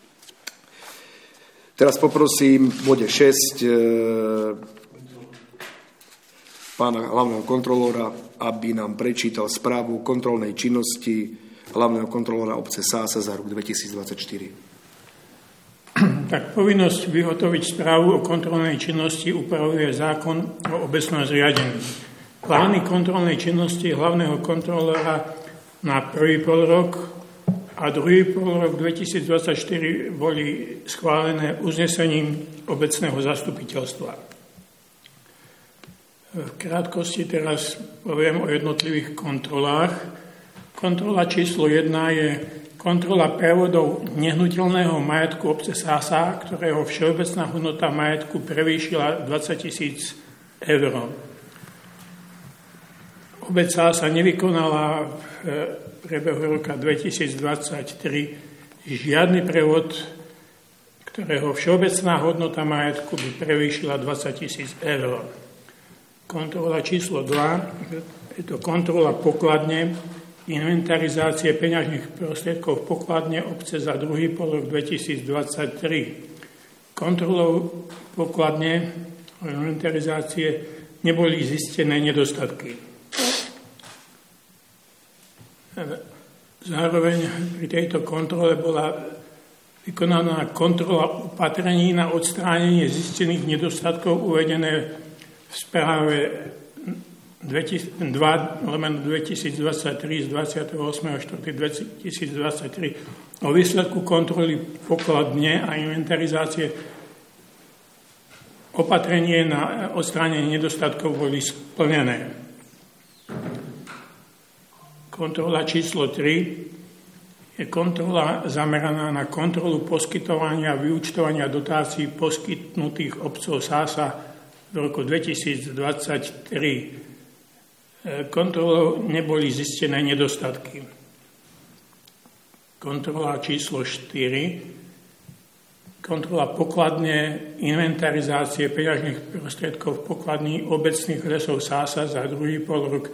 Teraz poprosím v bode 6 pána hlavného kontrolóra, aby nám prečítal správu kontrolnej činnosti hlavného kontrolóra obce Sása za rok 2024. Tak povinnosť vyhotoviť správu o kontrolnej činnosti upravuje zákon o obecnom zriadení. Plány kontrolnej činnosti hlavného kontrolóra na prvý polrok a druhý polrok 2024 boli schválené uznesením obecného zastupiteľstva. V krátkosti teraz poviem o jednotlivých kontrolách. Kontrola číslo 1 je kontrola prevodov nehnuteľného majetku obce Sása, ktorého všeobecná hodnota majetku prevýšila 20 000 eur. Obec Sása nevykonala v priebehu roka 2023 žiadny prevod, ktorého všeobecná hodnota majetku by prevýšila 20 000 eur. Kontrola číslo 2 je to kontrola pokladne, inventarizácie peňažných prostriedkov v pokladne obce za druhý polrok 2023. Kontrolou pokladne a inventarizácie neboli zistené nedostatky. Zároveň pri tejto kontrole bola vykonaná kontrola opatrení na odstránenie zistených nedostatkov uvedené v správe 2/2023 z 28.4.2023 o výsledku kontroly pokladne a inventarizácie. Opatrenie na odstránenie nedostatkov boli splnené. Kontrola číslo 3 je kontrola zameraná na kontrolu poskytovania a vyúčtovania dotácií poskytnutých obcov Sása v roku 2023. Kontrolou neboli zistené nedostatky. Kontrola číslo 4. Kontrola pokladne inventarizácie peňažných prostriedkov v pokladni obecných lesov Sása za druhý polrok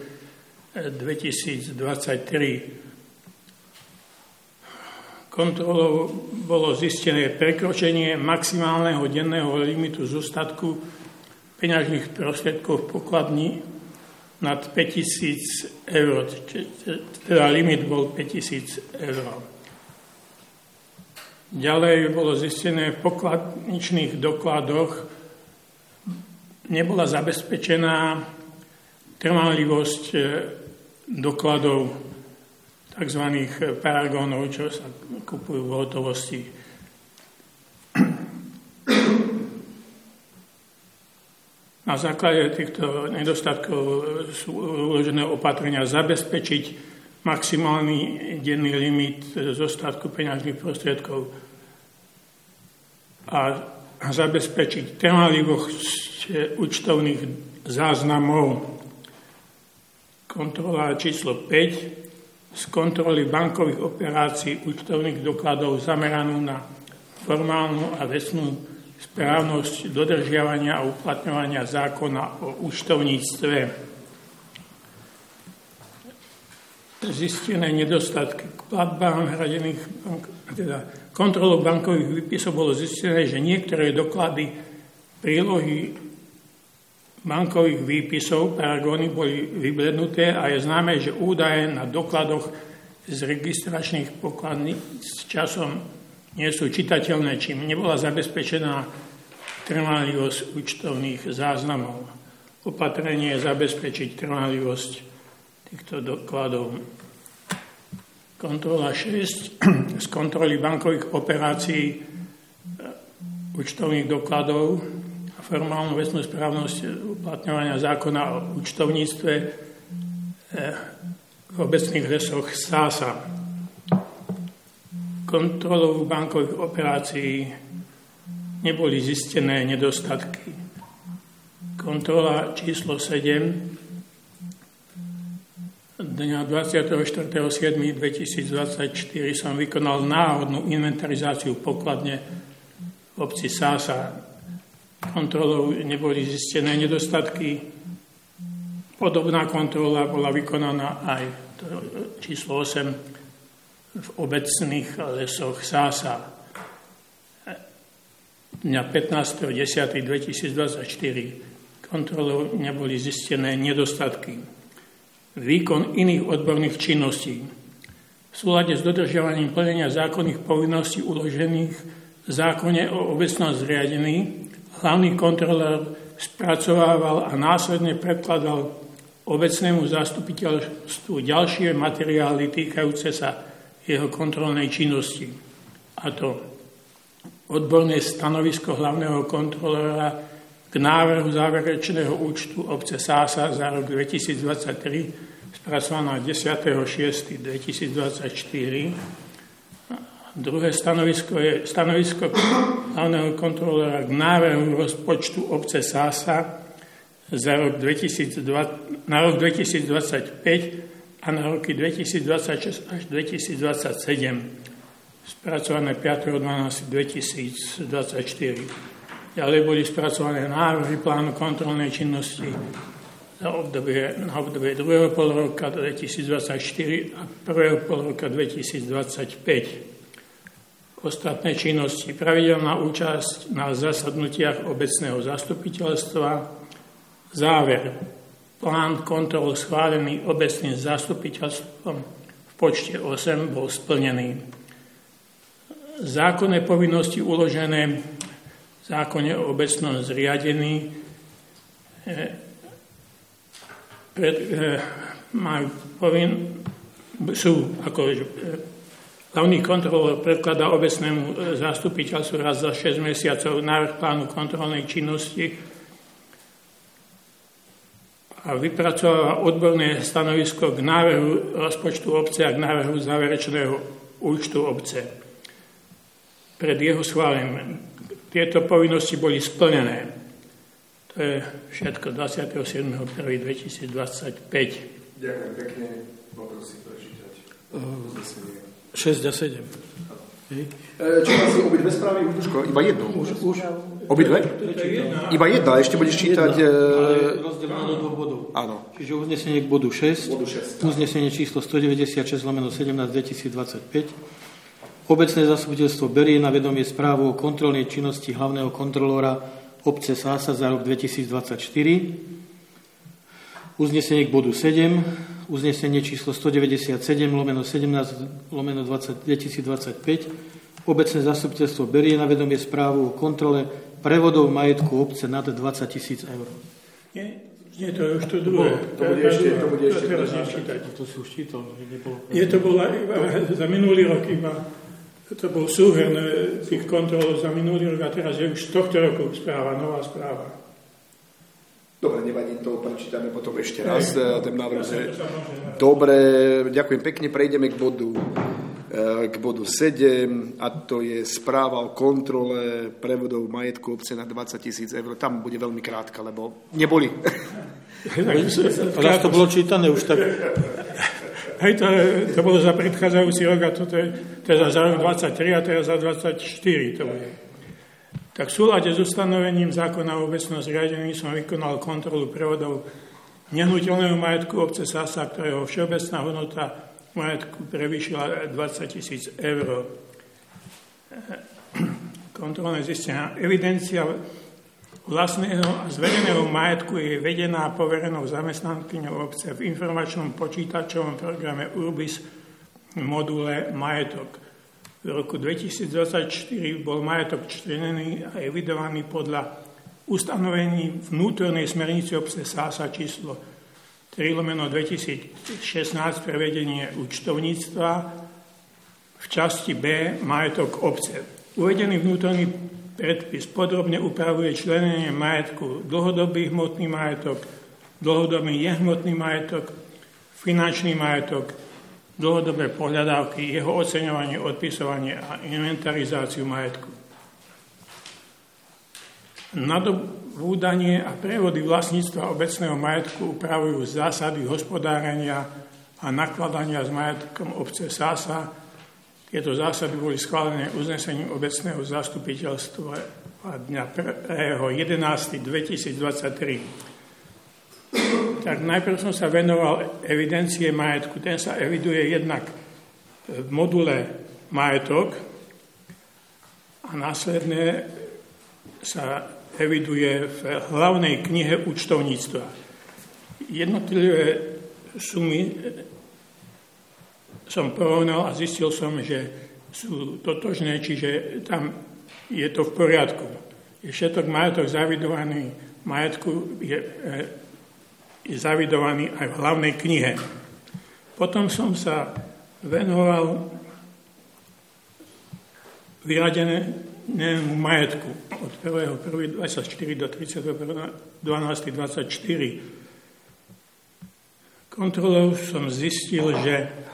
2023. Kontrolou bolo zistené prekročenie maximálneho denného limitu zostatku peňažných prostriedkov v pokladni nad 5 000 eur, teda limit bol 5 000 eur. Ďalej bolo zistené v pokladničných dokladoch nebola zabezpečená trvanlivosť dokladov tzv. Paragónov, čo sa kupujú v hotovosti. Na základe týchto nedostatkov sú uložené opatrenia zabezpečiť maximálny denný limit zostatku peňažných prostriedkov a zabezpečiť trvanlivosť účtovných záznamov. Kontrola číslo 5 z kontroly bankových operácií účtovných dokladov zameranú na formálnu a vecnú správnosť dodržiavania a uplatňovania zákona o účtovníctve. Zistené nedostatky k platbám hradených kontrolou bankových výpisov bolo zistené, že niektoré doklady prílohy bankových výpisov Paragóny boli vyblednuté a je známe, že údaje na dokladoch z registračných pokladní s časom nie sú čitateľné, čím nebola zabezpečená trvanlivosť účtovných záznamov. Opatrenie je zabezpečiť trvanlivosť týchto dokladov. Kontrola 6 z kontroly bankových operácií účtovných dokladov a formálnu vecnú správnosť uplatňovania zákona o účtovníctve v obecných lesoch Sása. Kontrolou bankových operácií neboli zistené nedostatky. Kontrola číslo 7 dňa 24.7.2024 som vykonal náhodnú inventarizáciu pokladne v obci Sása. Kontrolou neboli zistené nedostatky. Podobná kontrola bola vykonaná aj číslo 8 v obecných lesoch Sása. Dňa 15.10.2024 kontrolou neboli zistené nedostatky. Výkon iných odborných činností. V súlade s dodržiavaním plnenia zákonných povinností uložených v zákone o obecnom zriadení hlavný kontrolór spracovával a následne predkladal obecnému zastupiteľstvu ďalšie materiály týkajúce sa jeho kontrolnej činnosti. A to odborné stanovisko hlavného kontrolóra k návrhu záverečného účtu obce Sása za rok 2023 spracovaná 10.6.2024. Druhé stanovisko je stanovisko hlavného kontrolóra k návrhu rozpočtu obce Sása za rok 2025 a na roky 2026 až 2027, spracované 5.12.2024. Ďalej boli spracované návrhy plánu kontrolnej činnosti na obdobie druhého polroka 2024 a prvého polroka 2025. Ostatné činnosti. Pravidelná účasť na zasadnutiach obecného zastupiteľstva. Záver. Plán kontrol schválený obecným zastupiteľstvom v počte 8 bol splnený. Zákonné povinnosti uložené v zákone o obecnom zriadení sú ako hlavný kontrolór predkladá obecnému zastupiteľstvu raz za 6 mesiacov návrh plánu kontrolnej činnosti a vypracováva odborné stanovisko k návrhu rozpočtu obce a k návrhu záverečného účtu obce. Pred jeho schválením tieto povinnosti boli splnené. To je všetko 27.1.2025. Ďakujem pekne. Poprosím prečítať. 6 a 7. Čítal si obidve správy? Iba jednu? Už. Obidve? Iba jedna, ešte budeš čítať... Ale rozdelené do dvoch bodov. Áno. Čiže uznesenie k bodu 6. Uznesenie číslo 196/17/2025. Obecné zastupiteľstvo berie na vedomie správu o kontrolnej činnosti hlavného kontrolóra obce Sása za rok 2024. Uznesenie k bodu 7. Uznesenie číslo 197/17/2025. Obecné zastupiteľstvo berie na vedomie správu o kontrole prevodov majetku obce nad 20 000 eur. Nie, to je už to druhé. To bude ešte teraz nečítať. To si už čítal. To bola za minulý rok iba. To bol súhrn tých kontrol za minulý rok a teraz je už z tohto roku správa, nová správa. Dobre, nevadí, to prečítame potom ešte raz. Ten návrh Dobre, ďakujem pekne. Prejdeme k bodu 7 a to je správa o kontrole prevodov majetku obce na 20 000 eur. Tam bude veľmi krátka, lebo neboli. Ale to bolo čítané už tak... Hej, to bolo za predchádzajúci rok a toto je teda za rok 23 a teraz za 24 to bude. Tak v súlade s ustanovením zákona o obecnom zriadení som vykonal kontrolu prevodov nehnuteľného majetku obce Sása, ktorého všeobecná hodnota majetku prevýšila 20 000 eur. Kontrolné zistenia. Evidencia vlastného a zvereného majetku je vedená poverenou zamestnankyňou obce v informačnom počítačovom programe Urbis module Majetok. V roku 2024 bol majetok členený a evidovaný podľa ustanovení vnútornej smernice obce Sása číslo 3/2016 pre vedenie účtovníctva v časti B majetok obce. Uvedený vnútorný predpis podrobne upravuje členenie majetku dlhodobý hmotný majetok, dlhodobý nehmotný majetok, finančný majetok, dlhodobé pohľadávky, jeho oceňovanie, odpisovanie a inventarizáciu majetku. Nadobúdanie a prevody vlastníctva obecného majetku upravujú zásady hospodárenia a nakladania s majetkom obce Sása. Tieto zásady boli schválené uznesením obecného zastupiteľstva dňa 1.11.2023. Tak najprv som sa venoval evidencie majetku. Ten sa eviduje jednak v module majetok a následne sa eviduje v hlavnej knihe účtovníctva. Jednotlivé sumy som porovnal a zistil som, že sú totožné, čiže tam je to v poriadku. Je všetok majetok zavidovaný majetku je zavidovaný aj v hlavnej knihe. Potom som sa venoval vyradenému majetku od 1.1.24 do 31.12.24. Kontrolou som zistil, že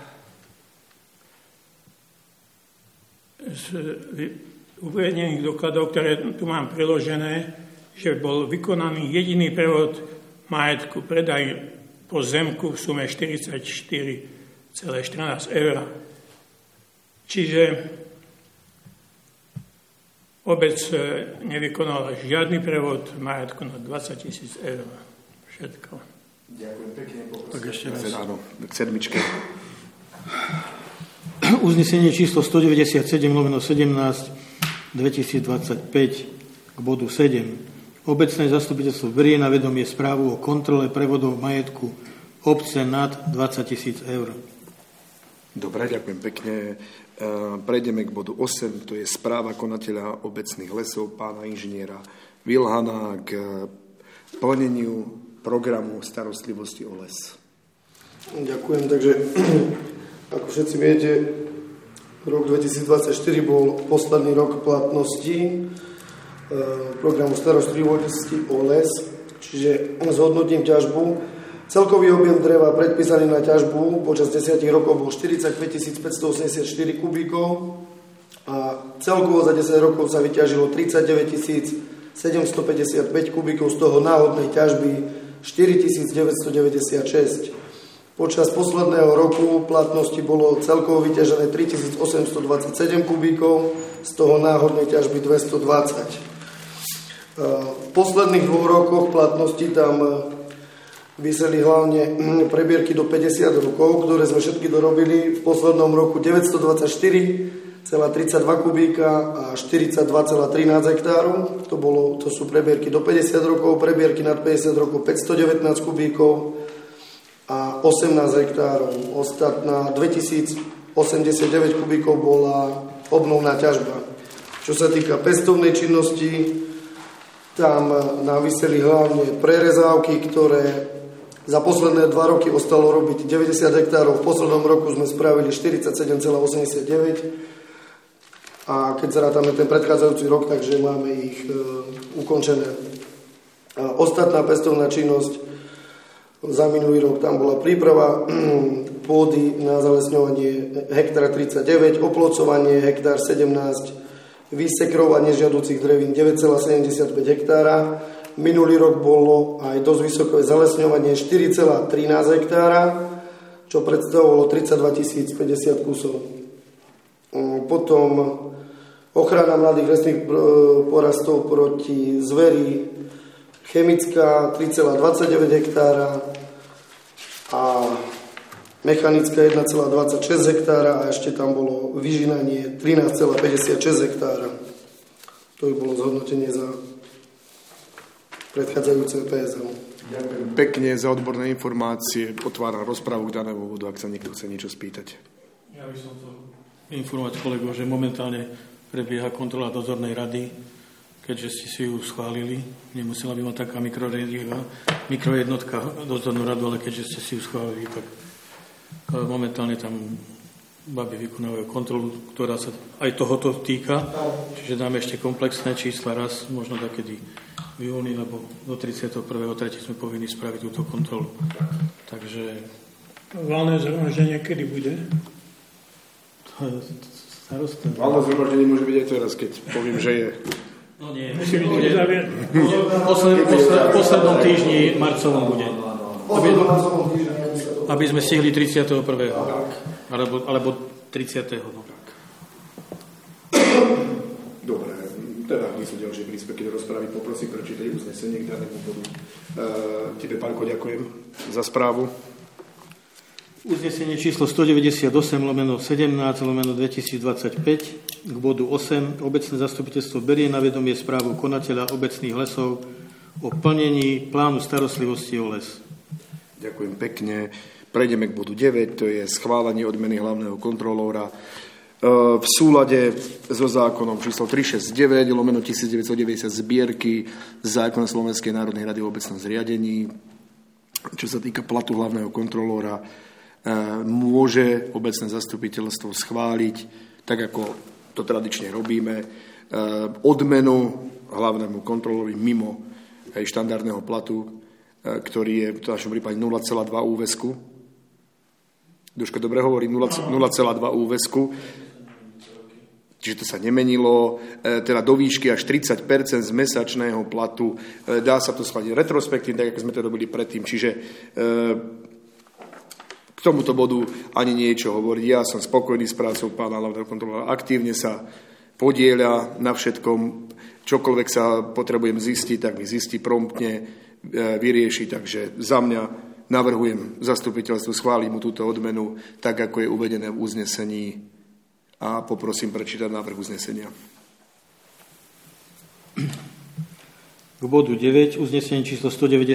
z uvedených dokladov, ktoré tu mám priložené, že bol vykonaný jediný prevod majetku, predaj pozemku v sume 44,14 eur. Čiže obec nevykonala žiadny prevod majetku na 20 000 eur. Všetko. Ďakujem pekne. Tak ešte raz. Áno, k sedmičke. Uznesenie číslo 197/17 2025 k bodu 7. Obecné zastupiteľstvo berie na vedomie správu o kontrole prevodov majetku obce nad 20 000 eur. Dobre, ďakujem pekne. Prejdeme k bodu 8, to je správa konateľa obecných lesov, pána inžiniera Vilhana k plneniu programu starostlivosti o les. Ďakujem, takže ako všetci viete, rok 2024 bol posledný rok platnosti programu starostlivosti o les, čiže zhodnotím ťažbu. Celkový objem dreva predpísaný na ťažbu počas 10 rokov bol 45 584 kubíkov a celkovo za 10 rokov sa vyťažilo 39 755 kubíkov, z toho náhodnej ťažby 4 996. Počas posledného roku platnosti bolo celkovo vyťažené 3 827 kubíkov, z toho náhodnej ťažby 220. V posledných 2 rokoch platnosti tam vyseli hlavne prebierky do 50 rokov, ktoré sme všetky dorobili. V poslednom roku 924,32 kubíka a 42,13 hektárov. To sú prebierky do 50 rokov, prebierky nad 50 rokov 519 kubíkov a 18 hektárov. Ostatná 2089 kubíkov bola obnovná ťažba. Čo sa týka pestovnej činnosti, tam nám vyseli hlavne prerezávky, ktoré za posledné 2 roky ostalo robiť 90 hektárov. V poslednom roku sme spravili 47,89 a keď zrátame ten predchádzajúci rok, takže máme ich ukončené. A ostatná pestovná činnosť za minulý rok, tam bola príprava pôdy na zalesňovanie hektár 39, oplocovanie hektár 17, vysekrovanie žiaducich drevín 9,75 hektára. Minulý rok bolo aj dosť vysoké zalesňovanie 4,13 hektára, čo predstavovalo 32 050 kusov. Potom ochrana mladých lesných porastov proti zveri, chemická 3,29 hektára a mechanická 1,26 hektára a ešte tam bolo vyžínanie 13,56 hektára. To by bolo zhodnotenie za predchádzajúce PSL. Ďakujem pekne za odborné informácie. Otváram rozpravu k danému bodu, ak sa niekto chce niečo spýtať. Ja by som chcel informovať kolegov, že momentálne prebieha kontrola dozornej rady, keďže ste si ju schválili. Nemusela by mať taká mikrojednotka dozornú radu, ale keďže ste si ju schválili, tak momentálne tam baby vykonávajú kontrolu, ktorá sa aj tohoto týka. Čiže dáme ešte komplexné čísla raz, možno takedy v júni, lebo do 31.3. sme povinni spraviť túto kontrolu. Takže Valné zhromaždenie kedy bude? Starosta. Valné zhromaždenie môže byť aj teraz, keď poviem, že je. No nie, v poslednom týždni marcovom bude. Aby sme stihli 31. Alebo 30. Dobre, teda nie sú ďalšie príspevky do rozprávy. Poprosím prečítať uznesenie k danému bodu. Tebe, Pánko, ďakujem za správu. Uznesenie číslo 198/17/2025 k bodu 8. Obecné zastupiteľstvo berie na vedomie správu konateľa obecných lesov o plnení plánu starostlivosti o les. Ďakujem pekne. Prejdeme k bodu 9, to je schválenie odmeny hlavného kontrolóra v súlade so zákonom číslo 369/1990 zbierky zákona Slovenskej národnej rady o obecnom zriadení. Čo sa týka platu hlavného kontrolóra, môže obecné zastupiteľstvo schváliť, tak ako to tradične robíme, odmenu hlavnému kontrolórovi mimo štandardného platu, ktorý je v našom prípade 0,2 úväzku. Duško dobre hovorí, 0,2 úväzku. Čiže to sa nemenilo, teda do výšky až 30% z mesačného platu. Dá sa to schváliť retrospektívne, tak ako sme to robili predtým. Čiže k tomuto bodu ani niečo hovoriť. Ja som spokojný s prácou pána hlavného kontrolóra. Aktívne sa podieľa na všetkom. Čokoľvek sa potrebujem zistiť, tak mi zistí promptne, vyrieši. Takže za mňa navrhujem zastupiteľstvu, schválim mu túto odmenu, tak ako je uvedené v uznesení, a poprosím prečítať návrh uznesenia. K bodu 9, uznesenie číslo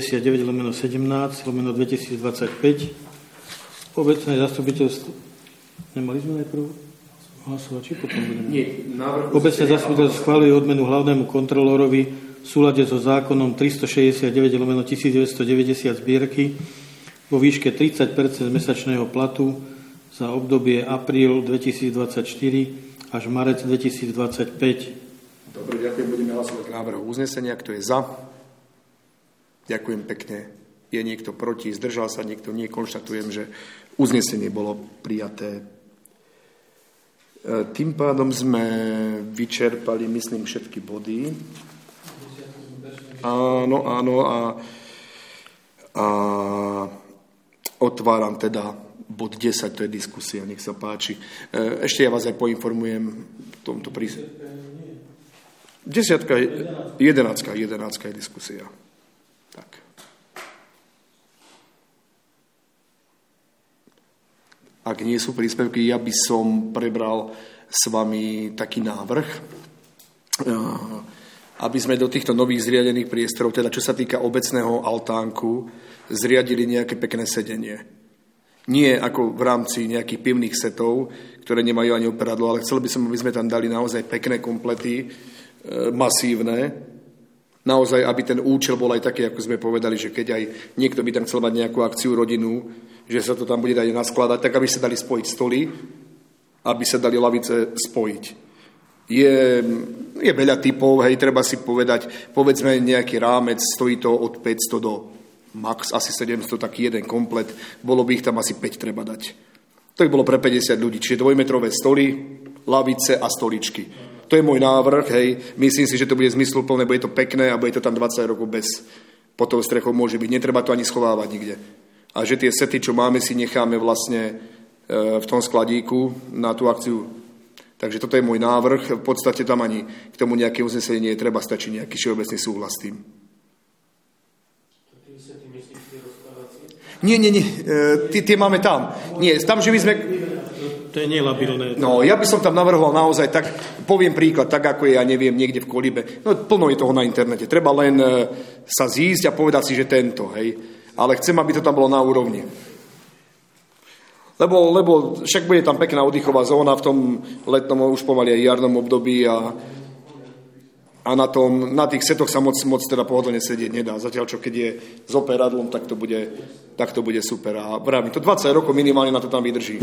199/17/2025. Obecné zastupiteľstvo... Nemali sme najprv hlasovať, či potom budeme? Nie, Obecné zastupiteľstvo schváľuje odmenu hlavnému kontrolórovi v súlade so zákonom 369/1990 zbierky vo výške 30% mesačného platu za obdobie apríl 2024 až marec 2025. Dobre, ďakujem. Budeme hlasovať k návrhu uznesenia. Kto je za? Ďakujem pekne. Je niekto proti? Zdržal sa niekto? Nie. Konštatujem, že uznesenie bolo prijaté. Tým pádom sme vyčerpali, myslím, všetky body. Áno. A otváram teda bod 10, to je diskusia, nech sa páči. Ešte ja vás aj poinformujem v tomto prísne. 11 je diskusia. Tak. Ak nie sú príspevky, ja by som prebral s vami taký návrh, aby sme do týchto nových zriadených priestorov, teda čo sa týka obecného altánku, zriadili nejaké pekné sedenie. Nie ako v rámci nejakých pivných setov, ktoré nemajú ani operadlo, ale chcel by som, aby sme tam dali naozaj pekné komplety, masívne, naozaj, aby ten účel bol aj taký, ako sme povedali, že keď aj niekto by tam chcel mať nejakú akciu rodinu, že sa to tam bude dať naskladať, tak aby sa dali spojiť stoly, aby sa dali lavice spojiť. Je veľa typov, hej, treba si povedať, povedzme nejaký rámec, stojí to od 500 do max asi 700, taký jeden komplet, bolo by ich tam asi 5 treba dať. To by bolo pre 50 ľudí, čiže 2-metrové stoly, lavice a stoličky. To je môj návrh, hej, myslím si, že to bude zmysluplné, bude to pekné a bude to tam 20 rokov pod tou strechou môže byť, netreba to ani schovávať nikde. A že tie sety, čo máme, si necháme vlastne v tom skladíku na tú akciu. Takže toto je môj návrh, v podstate tam ani k tomu nejaké uznesenie nie je treba, stačí nejaký všeobecný súhlas s tým. Nie, tie máme tam. Nie, tam, že by sme... To je nelabilné. No, ja by som tam navrhoval naozaj tak, poviem príklad, tak ako je, ja neviem, niekde v Kolibe. No, plno je toho na internete. Treba len sa zísť a povedať si, že tento, hej. Ale chcem, aby to tam bolo na úrovni. Lebo však bude tam pekná oddychová zóna v tom letnom, už pomaly aj jarnom období a na tých setoch sa moc teda pohodlne sedieť nedá. Zatiaľ, čo keď je s operadlom, tak to bude super. A vravím, to 20 rokov minimálne na to tam vydrží.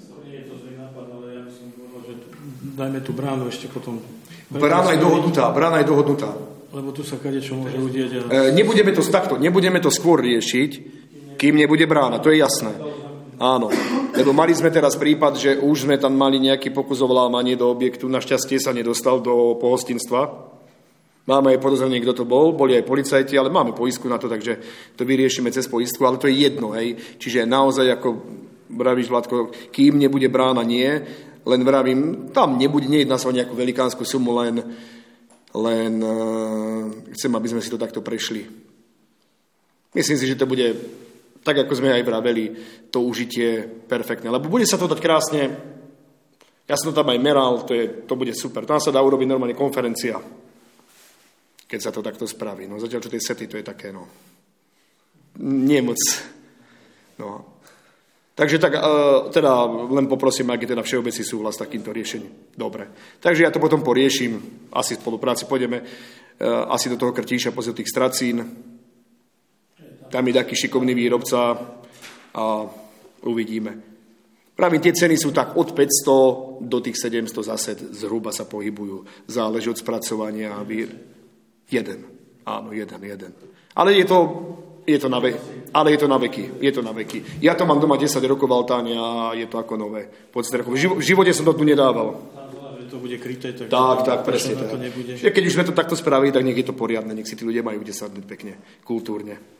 Dajme tú bránu ešte potom. Brána je dohodnutá. Lebo tu sa kadečo môže udieť. Nebudeme to skôr riešiť, kým nebude brána, to je jasné. Áno, lebo mali sme teraz prípad, že už sme tam mali nejaký pokus o vlámanie do objektu, našťastie sa nedostal do pohostinstva. Máme aj podozrenie, kto to bol, boli aj policajti, ale máme poistku na to, takže to vyriešime cez poistku, ale to je jedno, hej. Čiže naozaj, ako vravíš, Vladko, kým nebude brána, nie, len vravím, tam nebude, nejedná sa o nejakú velikánsku sumu, len chcem, aby sme si to takto prešli. Myslím si, že to bude, tak ako sme aj vraveli, to užitie perfektné. Lebo bude sa to dať krásne, ja som to tam aj meral, to bude super. Tam sa dá urobiť normálne konferencia, keď sa to takto spraví. No zatiaľ, čo tej sety, to je také, nie moc. No. Takže tak, teda len poprosím, ak je teda všeobecný súhlas s takýmto riešením. Dobre. Takže ja to potom poriešim, asi v spolupráci pôjdeme asi do toho Krtíša, pozrieť tých Stracín. Tam je taký šikovný výrobca a uvidíme. Pravím, tie ceny sú tak od 500 do tých 700 zase zhruba sa pohybujú. Záleží od spracovania. Jeden. Áno, jeden. Ale je to na veky. Je to na veky. Ja to mám doma 10 rokov v altáne a je to ako nové. V živote som to tu nedával. To bude kryté. Tak, presne tak. Keď už sme to takto spravili, tak nech je to poriadne. Nech si tí ľudia majú kde sadnúť pekne, kultúrne.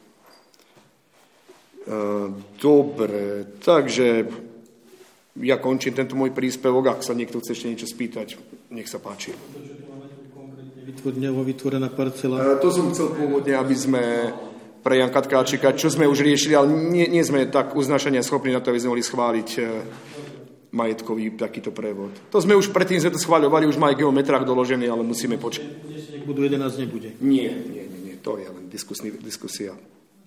Dobre, takže ja končím tento môj príspevok. Ak sa niekto chce ešte niečo spýtať, nech sa páči. Vytvorená parcela. To som chcel pôvodne, aby sme pre Janka Tkáčika, čo sme už riešili, ale nie sme tak uznášania schopní na to, aby sme mohli schváliť majetkový takýto prevod. To sme už predtým sme to schváľovali, už má aj geometrách doložený, ale musíme počkať. Budú 11 nebude. Nie, to je len diskusia.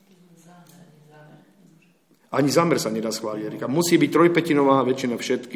Ani zámer sa nedá schváliť, Erika. Musí byť 3/5 väčšina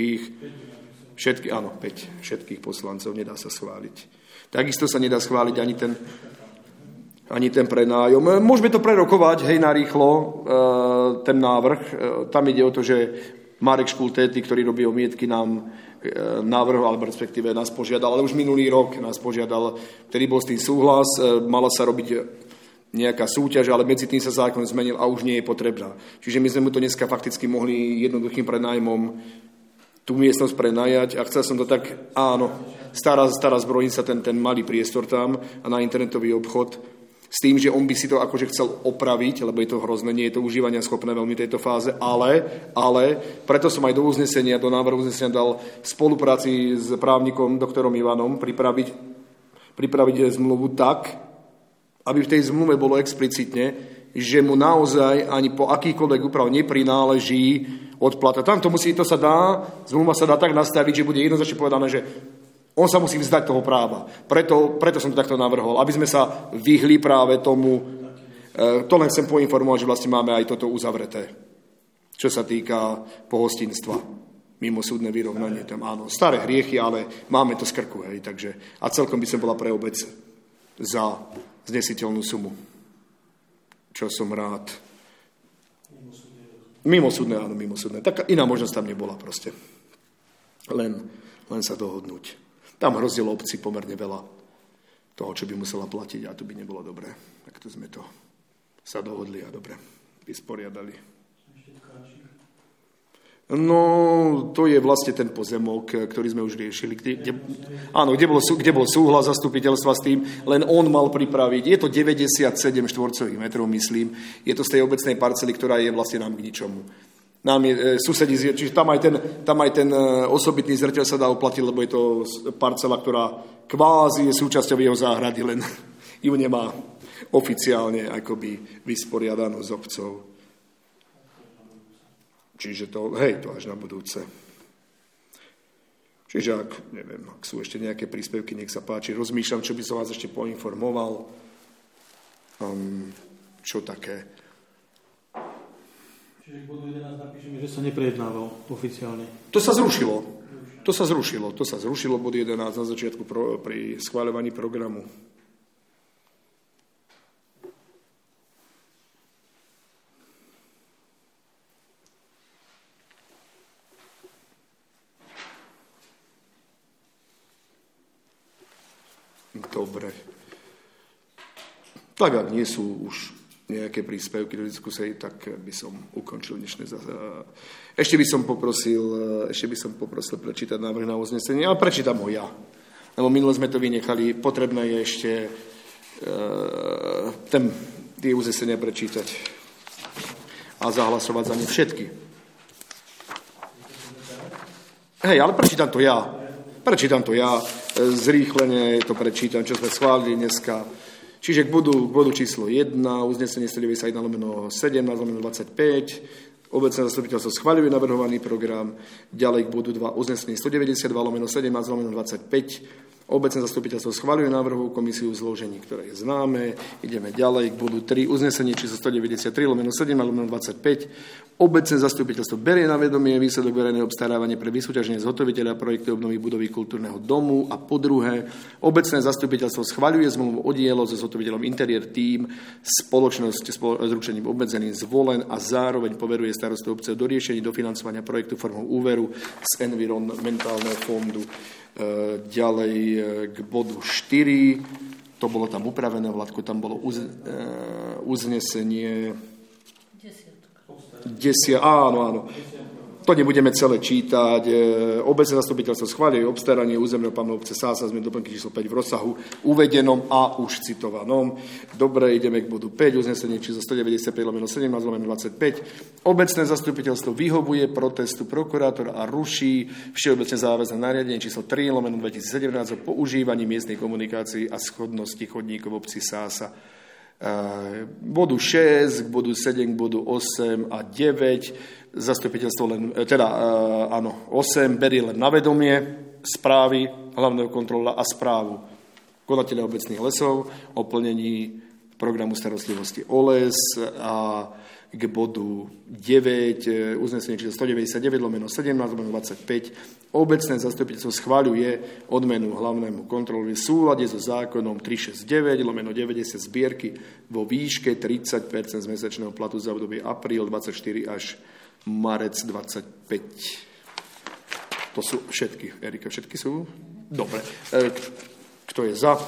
všetkých poslancov, nedá sa schváliť. Takisto sa nedá schváliť ani ten prenájom. Môžeme to prerokovať, narýchlo, ten návrh. Tam ide o to, že Marek Škultéty, ktorý robí omietky, nám návrh, alebo respektíve nás požiadal, ale už minulý rok nás požiadal, ktorý bol s tým súhlas, mala sa robiť nejaká súťaž, ale medzi tým sa zákon zmenil a už nie je potrebná. Čiže my sme mu to dneska fakticky mohli jednoduchým prenájmom tú miestnosť prenajať a chcel som to tak, áno, stará zbrojnica, ten malý priestor tam a na internetový obchod, s tým, že on by si to akože chcel opraviť, lebo je to hrozné, nie je to užívania schopné veľmi tejto fáze, ale preto som aj do návrhu uznesenia dal v spolupráci s právnikom doktorom Ivanom pripraviť zmluvu tak, aby v tej zmluve bolo explicitne, že mu naozaj ani po akýkoľvek úprav neprináleží odplata. Tam to sa dá, zmluva sa dá tak nastaviť, že bude jednoznačne povedané, že on sa musí vzdať toho práva. Preto som to takto navrhol, aby sme sa vyhli práve tomu. To len chcem poinformovať, že vlastne máme aj toto uzavreté, čo sa týka pohostinstva. Mimosúdne vyrovnanie tam, áno. Staré hriechy, ale máme to z krku, takže a celkom by som bola pre obec za znesiteľnú sumu. Čo som rád. Mimosúdne, áno, mimosúdne. Taká iná možnosť tam nebola proste. Len sa dohodnúť. Tam hrozilo obci pomerne veľa toho, čo by musela platiť a to by nebolo dobré. Tak to sme to sa dohodli a dobre vysporiadali. No, to je vlastne ten pozemok, ktorý sme už riešili, kde bol súhlas zastupiteľstva s tým, len on mal pripraviť. Je to 97 štvorcových metrov, myslím. Je to z tej obecnej parcely, ktorá je vlastne nám k ničomu. Nám je susedí, čiže tam aj ten osobitný zreteľ sa dá oplatiť, lebo je to parcela, ktorá kvázi je súčasťou jeho záhrady, len ju nemá oficiálne akoby vysporiadanú s obcov. Čiže to až na budúce. Čiže ak sú ešte nejaké príspevky, nech sa páči. Rozmýšľam, čo by som vás ešte poinformoval. Čo také. Čiže k bodu 11 napíšeme, že sa neprejednával oficiálne. To sa zrušilo, bod 11 na začiatku pri schváľovaní programu. Dobre. Tak, ak nie sú už nejaké príspevky do diskusie, tak by som ukončil dnešné Ešte by som poprosil prečítať návrh na uznesenie, ale prečítam ho ja. Lebo minule sme to vynechali, potrebné je ešte tie uznesenia prečítať a zahlasovať za ne všetky. Hej, ale prečítam to ja. Zrýchlene to prečítam, čo sme schválili dneska. Čiže k bodu číslo 1, uznesenie 191/17/25, obecné zastupiteľstvo schvaľuje navrhovaný program. Ďalej k bodu 2, uznesenie 192/17/25, obecné zastupiteľstvo schvaľuje návrhovú komisiu v zložení, ktoré je známe. Ideme ďalej k bodu 3, uznesenie číslo 193/17/25, obecné zastupiteľstvo berie na vedomie výsledok verejného obstarávania pre vysúťaženie zhotoviteľa projektu obnovy budovy kultúrneho domu a po druhé, obecné zastupiteľstvo schvaľuje zmluvu o dielo so zhotoviteľom Interior Team, spoločnosť s ručením obmedzeným zvolen a zároveň poveruje starostu obce do riešení dofinancovania projektu formou úveru z environmentálneho fondu. Ďalej k bodu 4, to bolo tam upravené, Vladko, tam bolo uznesenie 10, áno. To nebudeme celé čítať. Obecné zastupiteľstvo schvaľuje obstaranie územného plánu obce Sása, sme doplnky číslo 5 v rozsahu uvedenom a už citovanom. Dobre, ideme k bodu 5, uznesenie číslo 195/17/25. Obecné zastupiteľstvo vyhovuje protestu prokurátora a ruší všeobecne záväzné nariadenie číslo 3/2017 o používaní miestnej komunikácií a schodnosti chodníkov v obci Sása. Bodu 6, k bodu 7, k bodu 8 a 9 zastupiteľstvo 8 berie len na vedomie správy hlavného kontrola a správu konateľa obecných lesov o plnení programu starostlivosti o les a k bodu 9 uznesenie číslo 199/17/25 obecné zastupiteľstvo schvaľuje odmenu hlavnému kontrolovi v súlade so zákonom 369/90 zbierky vo výške 30% z mesačného platu za obdobie apríl 24 až marec 25. To sú všetky. Erika, všetky sú? Dobre. Kto je za?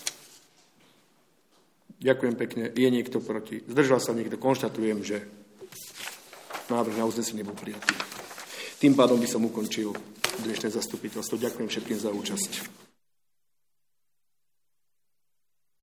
Ďakujem pekne. Je niekto proti? Zdržal sa niekto? Konštatujem, že návrh na uznesenie bol prijatý. Tým pádom by som ukončil dnešné zastupiteľstvo. Ďakujem všetkým za účasť.